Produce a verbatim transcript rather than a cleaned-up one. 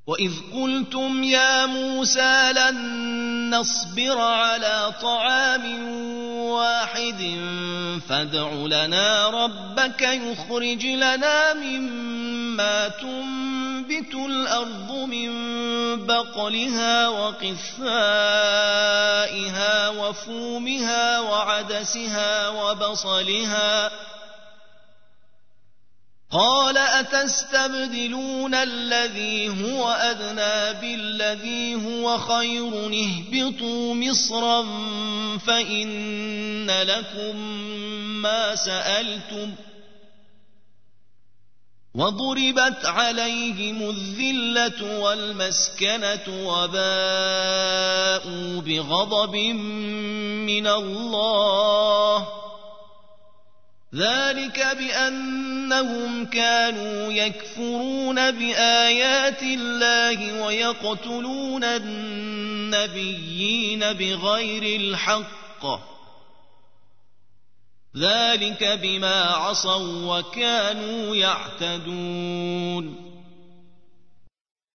وإذ قلتم يا موسى لن نصبر على طعام واحد فادع لنا ربك يخرج لنا مما تنبت الأرض من بقلها وقثائها وفومها وعدسها وبصلها قال أتستبدلون الذي هو أدنى بالذي هو خير اهبطوا مصرا فإن لكم ما سألتم وضربت عليهم الذلة والمسكنة وباءوا بغضب من الله ذلك بأنهم كانوا يكفرون بآيات الله ويقتلون النبيين بغير الحق ذلك بما عصوا وكانوا يعتدون